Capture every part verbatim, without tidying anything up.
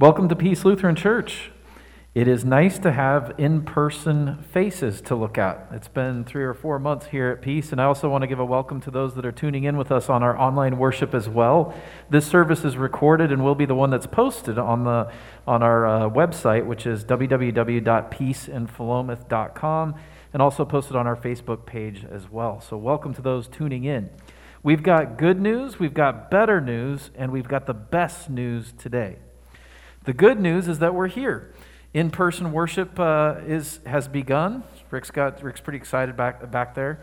Welcome to Peace Lutheran Church. It is nice to have in-person faces to look at. It's been three or four months here at Peace, and I also want to give a welcome to those that are tuning in with us on our online worship as well. This service is recorded and will be the one that's posted on the on our uh, website, which is w w w dot peace in philomath dot com, and also posted on our Facebook page as well. So welcome to those tuning in. We've got good news, we've got better news, and we've got the best news today. The good news is that we're here. In-person worship uh, is has begun. Rick's got Rick's pretty excited back back there,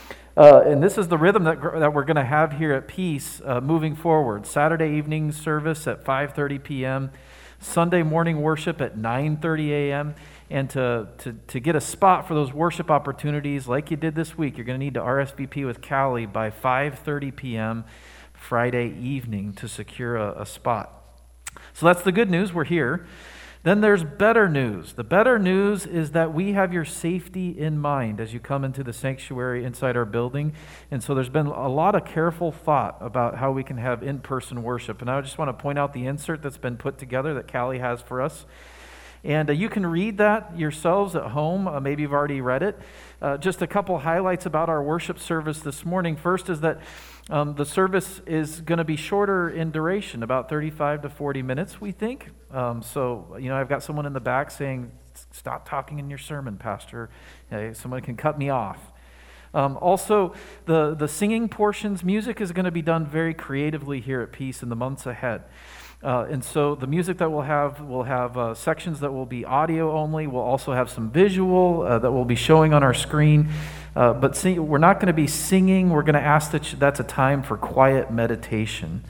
uh, and this is the rhythm that that we're going to have here at Peace uh, moving forward. Saturday evening service at five thirty p.m., Sunday morning worship at nine thirty a.m. And to, to to get a spot for those worship opportunities, like you did this week, you're going to need to R S V P with Callie by five thirty p.m. Friday evening to secure a, a spot. So that's the good news. We're here. Then there's better news. The better news is that we have your safety in mind as you come into the sanctuary inside our building. And so there's been a lot of careful thought about how we can have in-person worship. And I just want to point out the insert that's been put together that Callie has for us. And uh, you can read that yourselves at home. Uh, maybe you've already read it. Uh, just a couple highlights about our worship service this morning. First is that um, the service is going to be shorter in duration, about thirty-five to forty minutes, we think. Um, so, you know, I've got someone in the back saying, stop talking in your sermon, Pastor. Uh, someone can cut me off. Um, also, the, the singing portions, music is going to be done very creatively here at Peace in the months ahead. Uh, and so the music that we'll have, we'll have uh, sections that will be audio only. We'll also have some visual uh, that we'll be showing on our screen. Uh, but sing, we're not going to be singing. We're going to ask that that's a time for quiet meditation.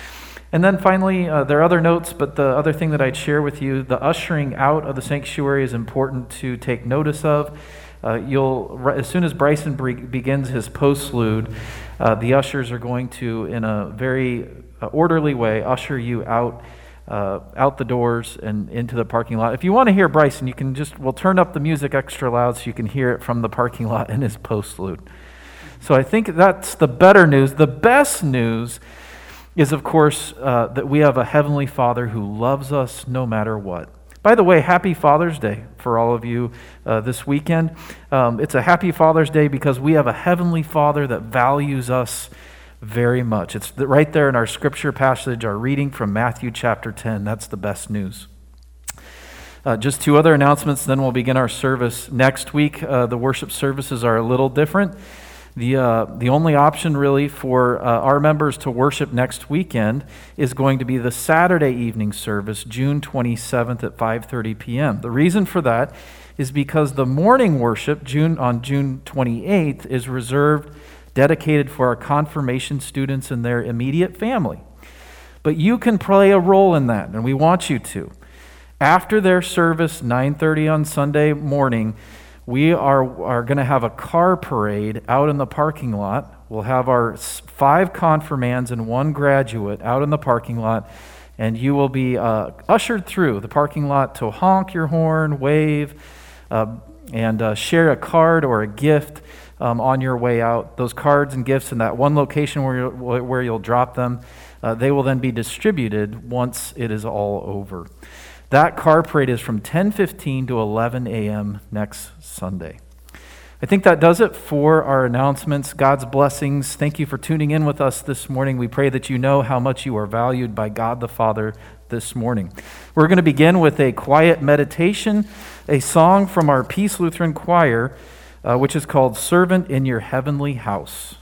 And then finally, uh, there are other notes, but the other thing that I'd share with you, the ushering out of the sanctuary is important to take notice of. Uh, you'll as soon as Bryson bre- begins his postlude, uh, the ushers are going to, in a very uh, orderly way, usher you out uh, out the doors and into the parking lot. If you want to hear Bryson, you can just we'll turn up the music extra loud so you can hear it from the parking lot in his postlude. So I think that's the better news. The best news is, of course, uh, that we have a Heavenly Father who loves us no matter what. By the way, happy Father's Day for all of you uh, this weekend. Um, it's a happy Father's Day because we have a Heavenly Father that values us very much. It's right there in our scripture passage, our reading from Matthew chapter ten. That's the best news. Uh, just two other announcements, then we'll begin our service next week. Uh, the worship services are a little different. The uh, the only option really for uh, our members to worship next weekend is going to be the Saturday evening service, June twenty-seventh at five thirty p.m. The reason for that is because the morning worship June on June twenty-eighth is reserved, dedicated for our confirmation students and their immediate family. But you can play a role in that, and we want you to. After their service, nine thirty on Sunday morning, we are, are going to have a car parade out in the parking lot. We'll have our five confirmands and one graduate out in the parking lot, and you will be uh, ushered through the parking lot to honk your horn, wave, uh, and uh, share a card or a gift um, on your way out. Those cards and gifts in that one location where you'll, where you'll drop them, uh, they will then be distributed once it is all over. That car parade is from ten fifteen to eleven a.m. next Sunday. I think that does it for our announcements. God's blessings. Thank you for tuning in with us this morning. We pray that you know how much you are valued by God the Father this morning. We're going to begin with a quiet meditation, a song from our Peace Lutheran Choir, uh, which is called Servant in Your Heavenly House.